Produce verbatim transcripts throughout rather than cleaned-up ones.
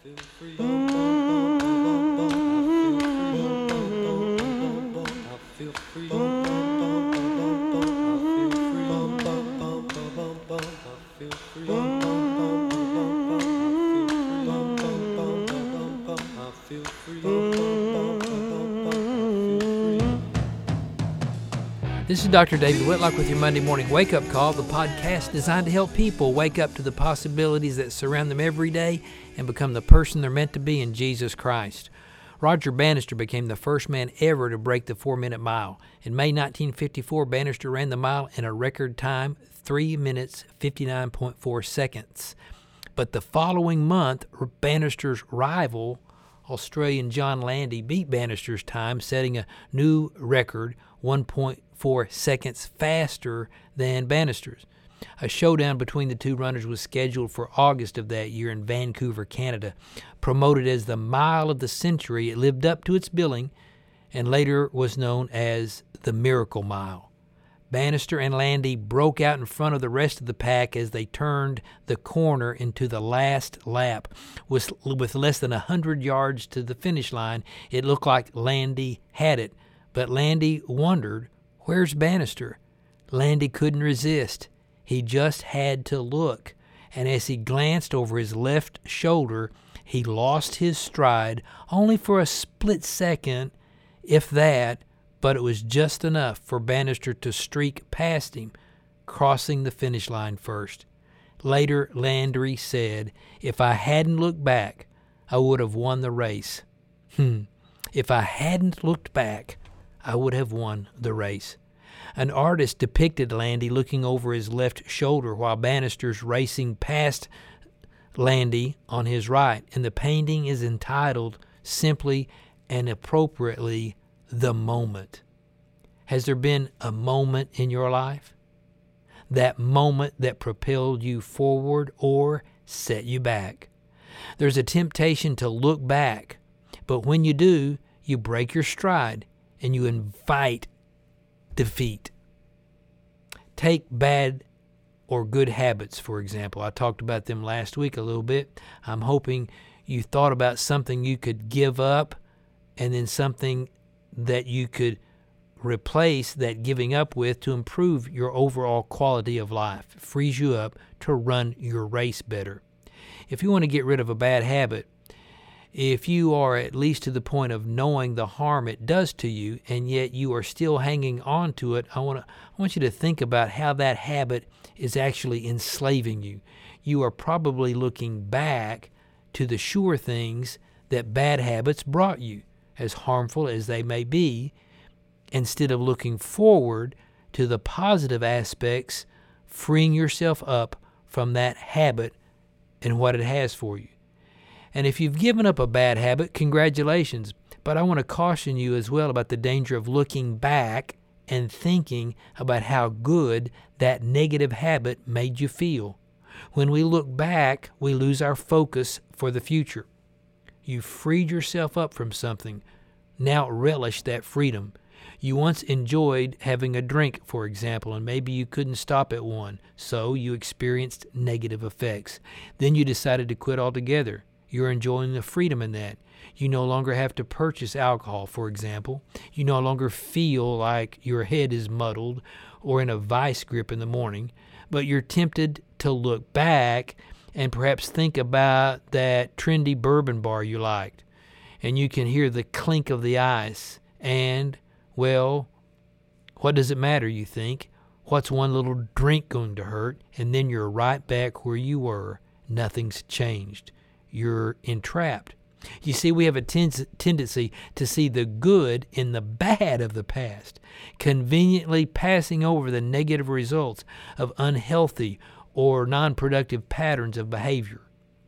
This is Doctor David Whitlock with your Monday Morning Wake Up Call, the podcast designed to help people wake up to the possibilities that surround them every day and become the person they're meant to be in Jesus Christ. Roger Bannister became the first man ever to break the four-minute mile. In May nineteen fifty-four, Bannister ran the mile in a record time, three minutes, fifty-nine point four seconds. But the following month, Bannister's rival, Australian John Landy, beat Bannister's time, setting a new record, one point four seconds faster than Bannister's. A showdown between the two runners was scheduled for August of that year in Vancouver, Canada. Promoted as the Mile of the Century, it lived up to its billing and later was known as the Miracle Mile. Bannister and Landy broke out in front of the rest of the pack as they turned the corner into the last lap. With, with less than one hundred yards to the finish line, it looked like Landy had it. But Landy wondered, where's Bannister? Landy couldn't resist. He just had to look. And as he glanced over his left shoulder, he lost his stride only for a split second, if that, but it was just enough for Bannister to streak past him, crossing the finish line first. Later, Landy said, "If I hadn't looked back, I would have won the race." Hmm. If I hadn't looked back, I would have won the race. An artist depicted Landy looking over his left shoulder while Bannister's racing past Landy on his right, and the painting is entitled simply and appropriately, "The Moment." Has there been a moment in your life? That moment that propelled you forward or set you back? There's a temptation to look back, but when you do, you break your stride and you invite defeat. Take bad or good habits, for example. I talked about them last week a little bit. I'm hoping you thought about something you could give up and then something that you could replace that giving up with to improve your overall quality of life. It frees you up to run your race better. If you want to get rid of a bad habit, if you are at least to the point of knowing the harm it does to you and yet you are still hanging on to it, I want to I want you to think about how that habit is actually enslaving you. You are probably looking back to the sure things that bad habits brought you, as harmful as they may be, instead of looking forward to the positive aspects, freeing yourself up from that habit and what it has for you. And if you've given up a bad habit, congratulations. But I want to caution you as well about the danger of looking back and thinking about how good that negative habit made you feel. When we look back, we lose our focus for the future. You freed yourself up from something. Now relish that freedom. You once enjoyed having a drink, for example, and maybe you couldn't stop at one, so you experienced negative effects. Then you decided to quit altogether. You're enjoying the freedom in that. You no longer have to purchase alcohol, for example. You no longer feel like your head is muddled or in a vice grip in the morning, but you're tempted to look back and perhaps think about that trendy bourbon bar you liked. And you can hear the clink of the ice. And, well, what does it matter, you think? What's one little drink going to hurt? And then you're right back where you were. Nothing's changed. You're entrapped. You see, we have a ten- tendency to see the good in the bad of the past, conveniently passing over the negative results of unhealthy or non-productive patterns of behavior.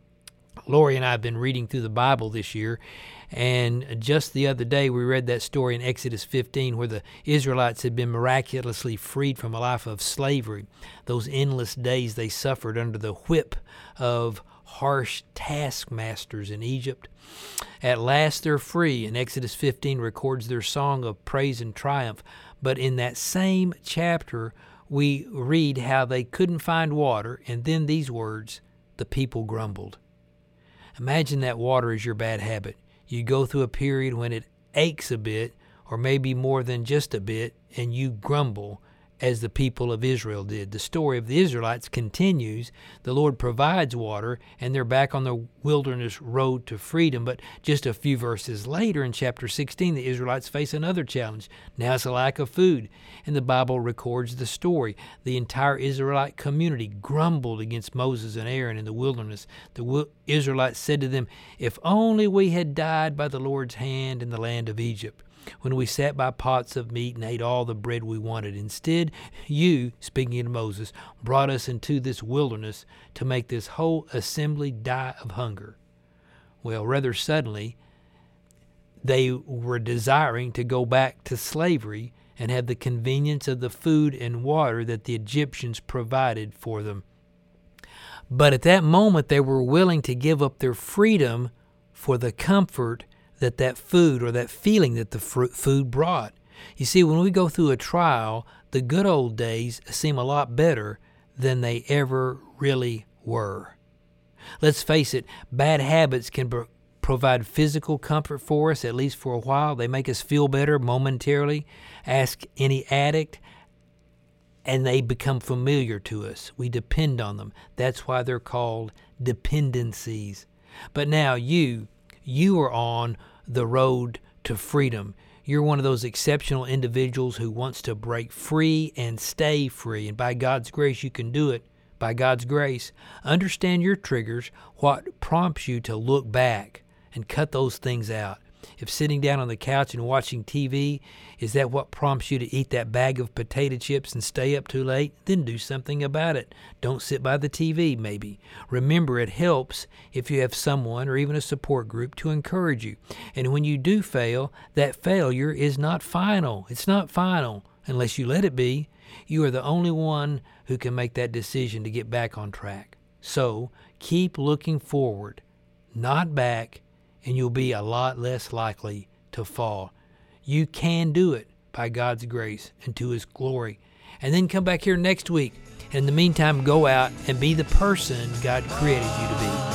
Lori and I have been reading through the Bible this year, and just the other day we read that story in Exodus fifteen where the Israelites had been miraculously freed from a life of slavery. Those endless days they suffered under the whip of harsh taskmasters in Egypt. At last they're free, and Exodus fifteen records their song of praise and triumph. But in that same chapter, we read how they couldn't find water, and then these words, the people grumbled. Imagine that water is your bad habit. You go through a period when it aches a bit, or maybe more than just a bit, and you grumble as the people of Israel did. The story of the Israelites continues. The Lord provides water, and they're back on the wilderness road to freedom. But just a few verses later, in chapter sixteen, the Israelites face another challenge. Now it's a lack of food, and the Bible records the story. The entire Israelite community grumbled against Moses and Aaron in the wilderness. The Israelites said to them, "If only we had died by the Lord's hand in the land of Egypt, when we sat by pots of meat and ate all the bread we wanted. Instead, you," speaking to Moses, "brought us into this wilderness to make this whole assembly die of hunger." Well, rather suddenly, they were desiring to go back to slavery and have the convenience of the food and water that the Egyptians provided for them. But at that moment, they were willing to give up their freedom for the comfort that that food or that feeling that the food brought. You see, when we go through a trial, the good old days seem a lot better than they ever really were. Let's face it, bad habits can pro- provide physical comfort for us, at least for a while. They make us feel better momentarily. Ask any addict, and they become familiar to us. We depend on them. That's why they're called dependencies. But now you, you are on the road to freedom. You're one of those exceptional individuals who wants to break free and stay free. And by God's grace, you can do it. By God's grace, understand your triggers, what prompts you to look back and cut those things out. If sitting down on the couch and watching T V, is that what prompts you to eat that bag of potato chips and stay up too late? Then do something about it. Don't sit by the T V, maybe. Remember, it helps if you have someone or even a support group to encourage you. And when you do fail, that failure is not final. It's not final unless you let it be. You are the only one who can make that decision to get back on track. So keep looking forward, not back, and you'll be a lot less likely to fall. You can do it by God's grace and to His glory. And then come back here next week. In the meantime, go out and be the person God created you to be.